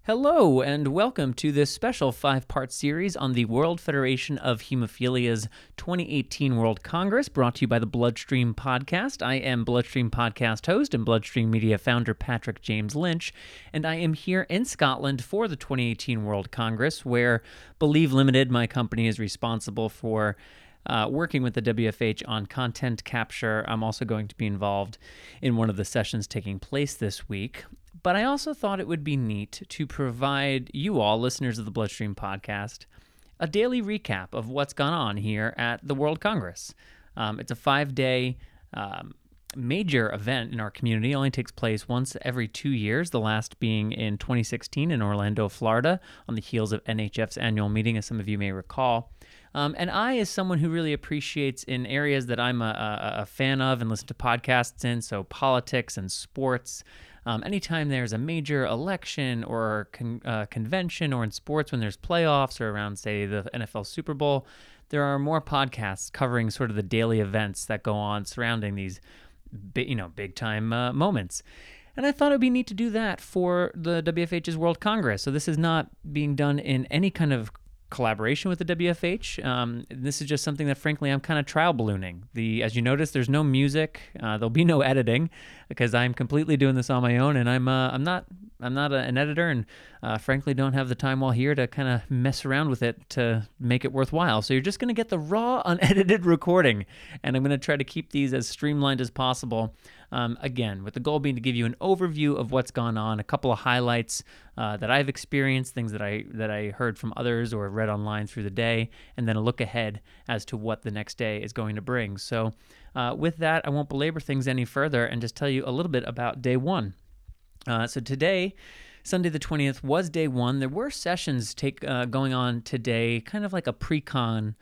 Hello, and welcome to this special 5-part series on the World Federation of Hemophilia's 2018 World Congress, brought to you by the Bloodstream Podcast. I am Bloodstream Podcast host and Bloodstream Media founder Patrick James Lynch, and I am here in Scotland for the 2018 World Congress, where Believe Limited, my company, is responsible for working with the WFH on content capture. I'm also going to be involved in one of the sessions taking place this week. But I also thought it would be neat to provide you all, listeners of the Bloodstream Podcast, a daily recap of what's gone on here at the World Congress. It's a 5-day major event in our community. It only takes place once every 2 years, the last being in 2016 in Orlando, Florida, on the heels of NHF's annual meeting, as some of you may recall. And I, as someone who really appreciates in areas that I'm a fan of and listen to podcasts in, so politics and sports, anytime there's a major election or convention, or in sports when there's playoffs or around, say, the NFL Super Bowl, there are more podcasts covering sort of the daily events that go on surrounding these big-time moments. And I thought it would be neat to do that for the WFH's World Congress. So this is not being done in any kind of collaboration with the WFH. This is just something that, frankly, I'm kind of trial ballooning. As you notice, there's no music. There'll be no editing because I'm completely doing this on my own, and I'm not an editor, and frankly, don't have the time while here to kind of mess around with it to make it worthwhile. So you're just going to get the raw, unedited recording, and I'm going to try to keep these as streamlined as possible. Again, with the goal being to give you an overview of what's gone on, a couple of highlights that I've experienced, things that I heard from others or read online through the day, and then a look ahead as to what the next day is going to bring. So with that, I won't belabor things any further and just tell you a little bit about day one. So today, Sunday the 20th, was day one. There were sessions going on today, kind of like a pre-con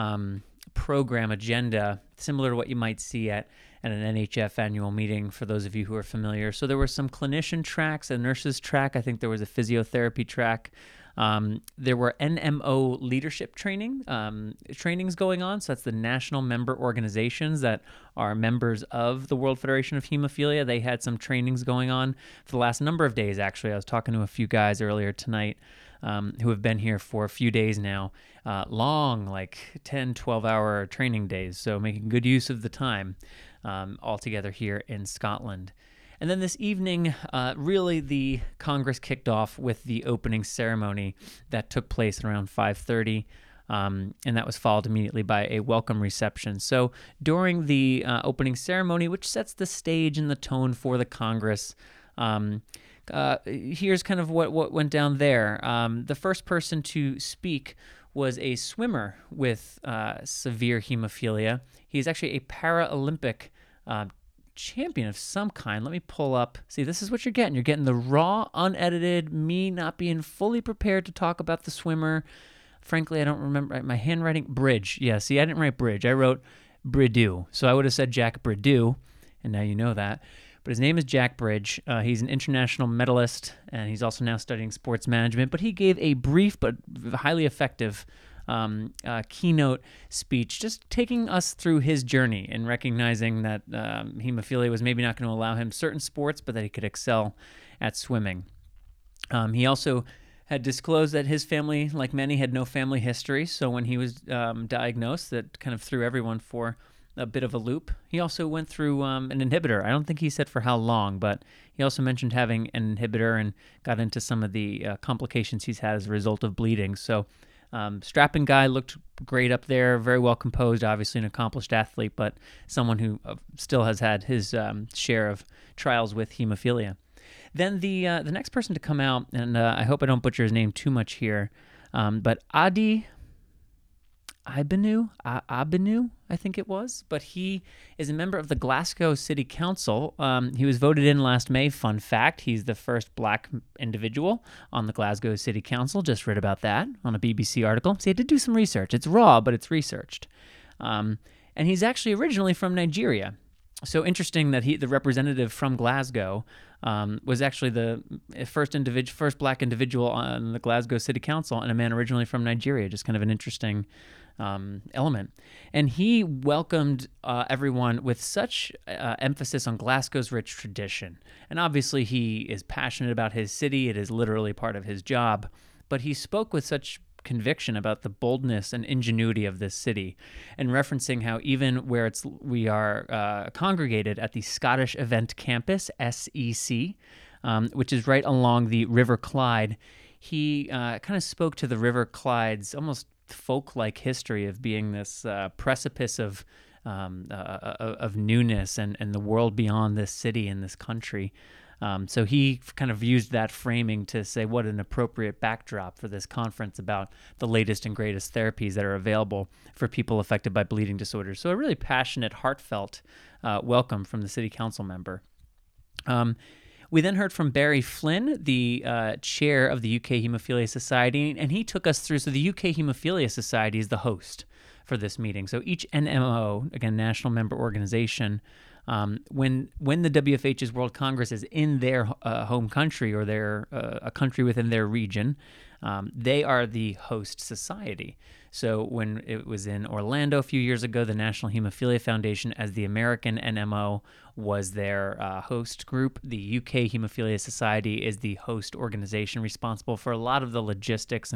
program agenda, similar to what you might see at an NHF annual meeting, for those of you who are familiar. So there were some clinician tracks, a nurse's track. I think there was a physiotherapy track. There were NMO leadership trainings going on. So that's the national member organizations that are members of the World Federation of Hemophilia. They had some trainings going on for the last number of days, actually. I was talking to a few guys earlier tonight who have been here for a few days now. Long, like 10, 12-hour training days. So making good use of the time all together here in Scotland. And then this evening, really the Congress kicked off with the opening ceremony that took place at around 5:30, and that was followed immediately by a welcome reception. So during the opening ceremony, which sets the stage and the tone for the Congress, here's kind of what went down there. The first person to speak was a swimmer with severe hemophilia. He's actually a Paralympic champion of some kind. Let me pull up. See, this is what you're getting. You're getting the raw, unedited, me not being fully prepared to talk about the swimmer. Frankly, I don't remember my handwriting. Bridge. Yeah, see, I didn't write Bridge. I wrote Bridew. So I would have said Jack Bridew, and now you know that. But his name is Jack Bridge. He's an international medalist, and he's also now studying sports management. But he gave a brief but highly effective keynote speech, just taking us through his journey and recognizing that hemophilia was maybe not going to allow him certain sports, but that he could excel at swimming. He also had disclosed that his family, like many, had no family history. So when he was diagnosed, that kind of threw everyone for a bit of a loop. He also went through an inhibitor. I don't think he said for how long, but he also mentioned having an inhibitor and got into some of the complications he's had as a result of bleeding. So strapping guy, looked great up there, very well composed, obviously an accomplished athlete, but someone who still has had his share of trials with hemophilia. Then the next person to come out, and I hope I don't butcher his name too much here, but Adi Abinu, I think it was, but he is a member of the Glasgow City Council. He was voted in last May. Fun fact, he's the first black individual on the Glasgow City Council. Just read about that on a BBC article. See, I did do some research. It's raw, but it's researched. And he's actually originally from Nigeria. So interesting that the representative from Glasgow was actually the first black individual on the Glasgow City Council, and a man originally from Nigeria. Just kind of an interesting element. And he welcomed everyone with such emphasis on Glasgow's rich tradition. And obviously he is passionate about his city. It is literally part of his job. But he spoke with such conviction about the boldness and ingenuity of this city, and referencing how even where we are congregated at the Scottish Event Campus, SEC, which is right along the River Clyde, he kind of spoke to the River Clyde's almost folk-like history of being this precipice of newness and the world beyond this city and this country. So he kind of used that framing to say what an appropriate backdrop for this conference about the latest and greatest therapies that are available for people affected by bleeding disorders. So a really passionate, heartfelt welcome from the city council member. We then heard from Barry Flynn, the chair of the UK Haemophilia Society, and he took us through. So the UK Haemophilia Society is the host for this meeting. So each NMO, again, national member organization, when the WFH's World Congress is in their home country or a country within their region, they are the host society. So when it was in Orlando a few years ago, the National Hemophilia Foundation, as the American NMO, was their host group. The UK Haemophilia Society is the host organization responsible for a lot of the logistics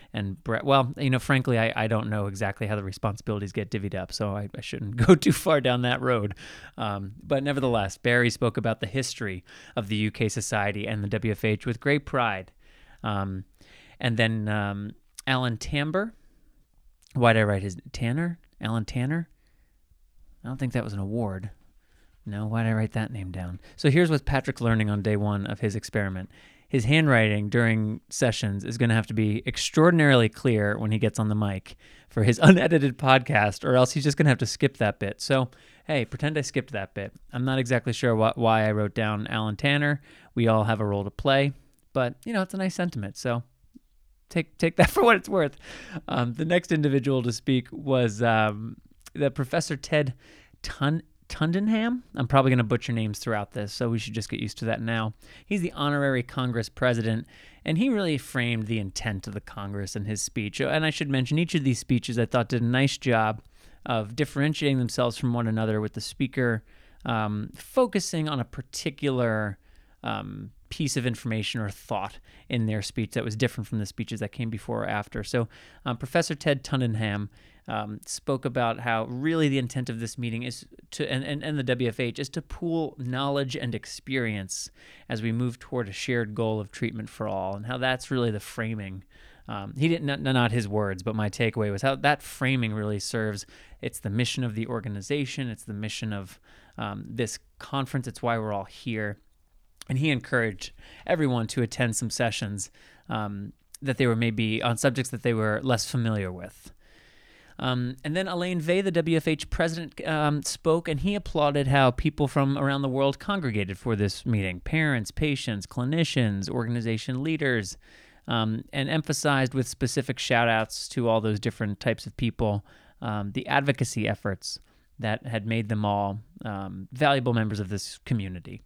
frankly, I don't know exactly how the responsibilities get divvied up, so I shouldn't go too far down that road. But nevertheless, Barry spoke about the history of the UK Society and the WFH with great pride. And then Alan Tamber, why did I write his Tanner? Alan Tanner? I don't think that was an award. No, why did I write that name down? So here's what Patrick's learning on day one of his experiment. His handwriting during sessions is going to have to be extraordinarily clear when he gets on the mic for his unedited podcast, or else he's just going to have to skip that bit. So, hey, pretend I skipped that bit. I'm not exactly sure why I wrote down Alan Tanner. We all have a role to play, but, it's a nice sentiment, so take that for what it's worth. The next individual to speak was the Professor Ted Tundenham. I'm probably going to butcher names throughout this, so we should just get used to that now. He's the honorary Congress president, and he really framed the intent of the Congress in his speech. And I should mention, each of these speeches I thought did a nice job of differentiating themselves from one another, with the speaker focusing on a particular piece of information or thought in their speech that was different from the speeches that came before or after. So Professor Ted Tundenham spoke about how really the intent of this meeting is to, and the WFH, is to pool knowledge and experience as we move toward a shared goal of treatment for all, and how that's really the framing. He didn't, not his words, but my takeaway was how that framing really serves. It's the mission of the organization. It's the mission of this conference. It's why we're all here. And he encouraged everyone to attend some sessions that they were maybe on subjects that they were less familiar with. And then Elaine Vey, the WFH president, spoke, and he applauded how people from around the world congregated for this meeting: parents, patients, clinicians, organization leaders, and emphasized with specific shout-outs to all those different types of people the advocacy efforts that had made them all valuable members of this community.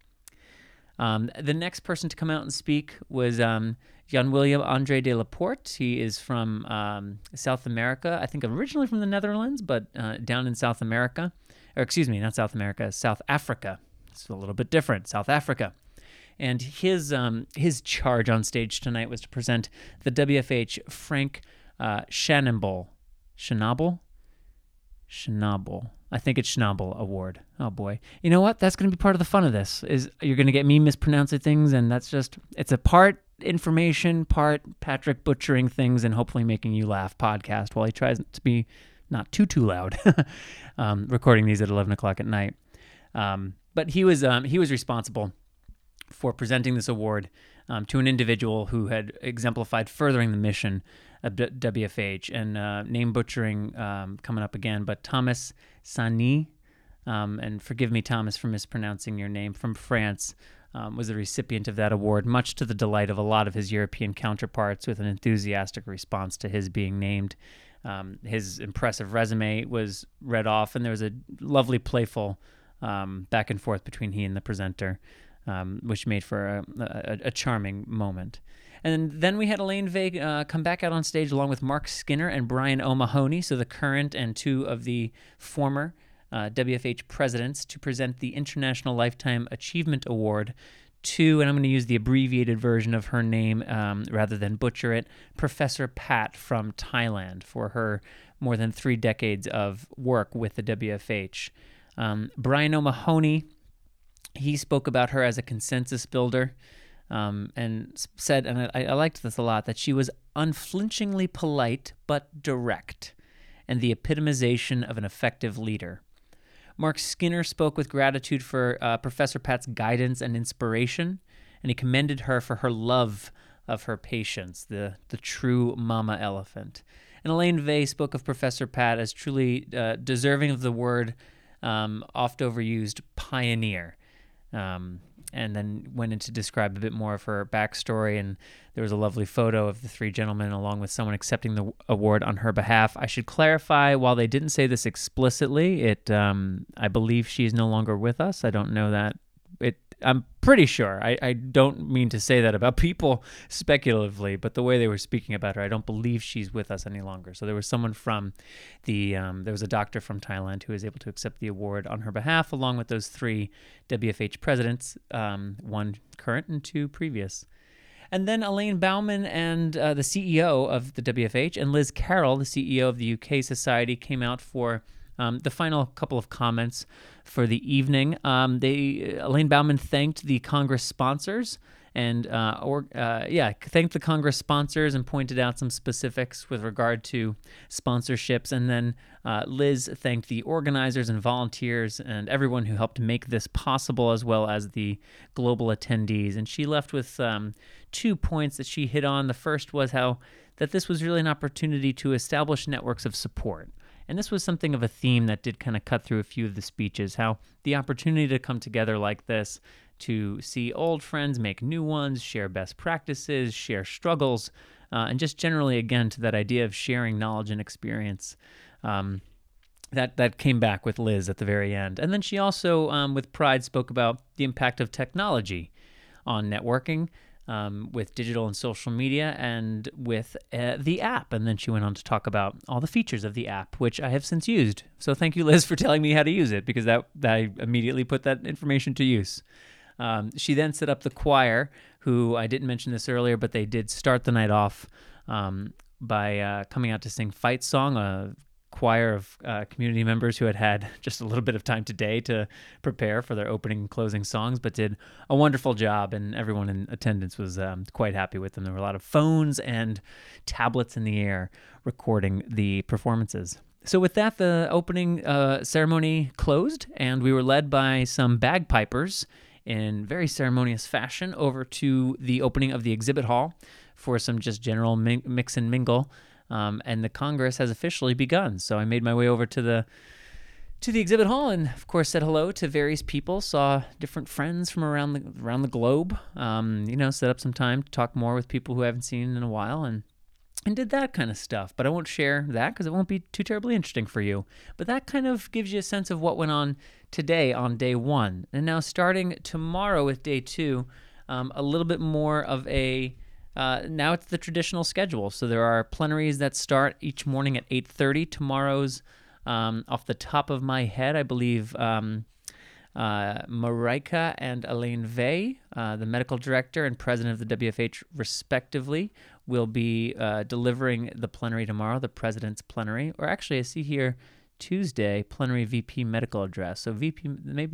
The next person to come out and speak was Jan-Willem André de Laporte. He is from South America, I think originally from the Netherlands, but down in South America. Or excuse me, not South America, South Africa. It's a little bit different, South Africa. And his charge on stage tonight was to present the WFH Frank Schnabel. I think it's Schnabel Award. Oh boy. You know what? That's going to be part of the fun of this, is you're going to get me mispronouncing things, and it's a part information, part Patrick butchering things, and hopefully making you laugh podcast while he tries to be not too loud, recording these at 11 o'clock at night. But he was responsible for presenting this award to an individual who had exemplified furthering the mission of WFH, and name butchering coming up again, but Thomas Sani, and forgive me, Thomas, for mispronouncing your name, from France, was the recipient of that award, much to the delight of a lot of his European counterparts, with an enthusiastic response to his being named. His impressive resume was read off, and there was a lovely, playful back and forth between he and the presenter, which made for a charming moment. And then we had Elaine Vey come back out on stage along with Mark Skinner and Brian O'Mahony, so the current and two of the former WFH presidents, to present the International Lifetime Achievement Award to, and I'm going to use the abbreviated version of her name rather than butcher it, Professor Pat from Thailand, for her more than 3 decades of work with the WFH. Brian O'Mahony, he spoke about her as a consensus builder, and said, and I liked this a lot, that she was unflinchingly polite but direct, and the epitomization of an effective leader. Mark Skinner spoke with gratitude for Professor Pat's guidance and inspiration, and he commended her for her love of her patients, the true mama elephant. And Elaine Vey spoke of Professor Pat as truly deserving of the word oft overused pioneer. And then went in to describe a bit more of her backstory, and there was a lovely photo of the 3 gentlemen along with someone accepting the award on her behalf. I should clarify, while they didn't say this explicitly, I believe she is no longer with us. I don't know that. I'm pretty sure. I don't mean to say that about people speculatively, but the way they were speaking about her, I don't believe she's with us any longer. So there was someone from there was a doctor from Thailand who was able to accept the award on her behalf, along with those 3 WFH presidents, 1 current and 2 previous. And then Elaine Bauman and the CEO of the WFH, and Liz Carroll, the CEO of the UK Society, came out for the final couple of comments for the evening. Elaine Bauman thanked the Congress sponsors and thanked the Congress sponsors and pointed out some specifics with regard to sponsorships. And then Liz thanked the organizers and volunteers and everyone who helped make this possible, as well as the global attendees. And she left with 2 points that she hit on. The first was that this was really an opportunity to establish networks of support. And this was something of a theme that did kind of cut through a few of the speeches, how the opportunity to come together like this, to see old friends make new ones, share best practices, share struggles, and just generally, again, to that idea of sharing knowledge and experience. That came back with Liz at the very end. And then she also, with pride, spoke about the impact of technology on networking, with digital and social media, and with the app. And then she went on to talk about all the features of the app, which I have since used. So thank you, Liz, for telling me how to use it, because I immediately put that information to use. She then set up the choir, who, I didn't mention this earlier, but they did start the night off by coming out to sing Fight Song, a choir of community members who had just a little bit of time today to prepare for their opening and closing songs, but did a wonderful job, and everyone in attendance was quite happy with them. There were a lot of phones and tablets in the air recording the performances. So with that, the opening ceremony closed, and we were led by some bagpipers in very ceremonious fashion over to the opening of the exhibit hall for some just general mix and mingle. And the Congress has officially begun. So I made my way over to the exhibit hall, and of course said hello to various people. Saw different friends from around the globe. Set up some time to talk more with people who I haven't seen in a while, and did that kind of stuff. But I won't share that because it won't be too terribly interesting for you. But that kind of gives you a sense of what went on today on day 1, and now starting tomorrow with day 2, a little bit more of a. Now it's the traditional schedule. So there are plenaries that start each morning at 8:30. Tomorrow's, off the top of my head, I believe Marika and Elaine Vey, the medical director and president of the WFH respectively, will be delivering the plenary tomorrow, the president's plenary. Or actually, I see here Tuesday, plenary VP medical address. So VP,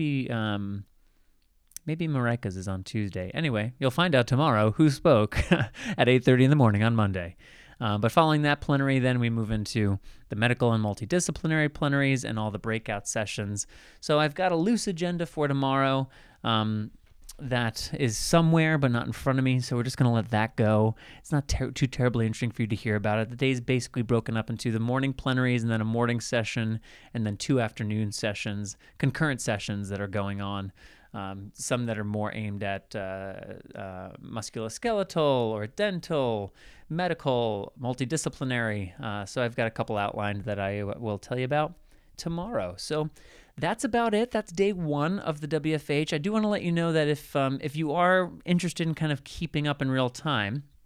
maybe Marika's is on Tuesday. Anyway, you'll find out tomorrow who spoke at 8:30 in the morning on Monday. But following that plenary, then we move into the medical and multidisciplinary plenaries and all the breakout sessions. So I've got a loose agenda for tomorrow that is somewhere but not in front of me, so we're just going to let that go. It's not too terribly interesting for you to hear about it. The day's basically broken up into the morning plenaries and then a morning session and then 2 afternoon sessions, concurrent sessions that are going on. Some that are more aimed at musculoskeletal or dental, medical, multidisciplinary. So I've got a couple outlined that I will tell you about tomorrow. So that's about it. That's day 1 of the WFH. I do want to let you know that if you are interested in kind of keeping up in real time,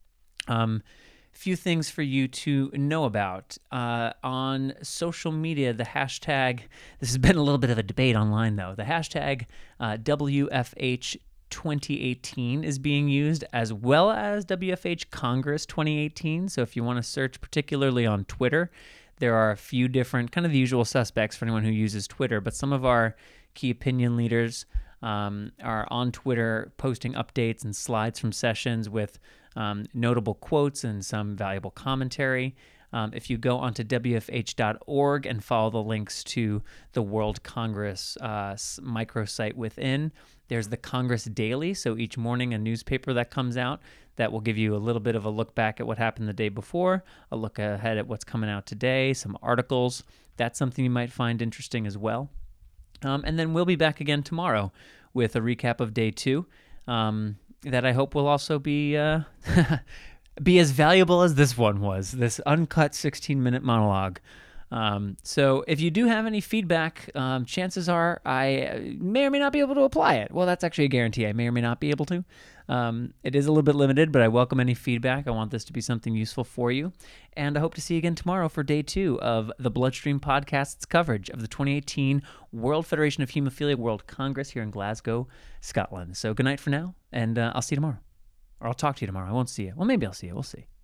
Few things for you to know about. On social media, the hashtag, this has been a little bit of a debate online though, the hashtag WFH 2018 is being used, as well as WFH Congress 2018. So if you want to search particularly on Twitter, there are a few different, kind of the usual suspects for anyone who uses Twitter, but some of our key opinion leaders are on Twitter posting updates and slides from sessions with notable quotes and some valuable commentary. If you go onto WFH.org and follow the links to the World Congress microsite within, there's the Congress Daily. So each morning, a newspaper that comes out that will give you a little bit of a look back at what happened the day before, a look ahead at what's coming out today, some articles. That's something you might find interesting as well. And then we'll be back again tomorrow with a recap of day 2 that I hope will also be be as valuable as this one was, this uncut 16-minute monologue. So if you do have any feedback, chances are I may or may not be able to apply it. Well, that's actually a guarantee. I may or may not be able to. It is a little bit limited, but I welcome any feedback. I want this to be something useful for you. And I hope to see you again tomorrow for day 2 of the Bloodstream Podcast's coverage of the 2018 World Federation of Hemophilia World Congress here in Glasgow, Scotland. So good night for now, and I'll see you tomorrow. Or I'll talk to you tomorrow. I won't see you. Well, maybe I'll see you. We'll see.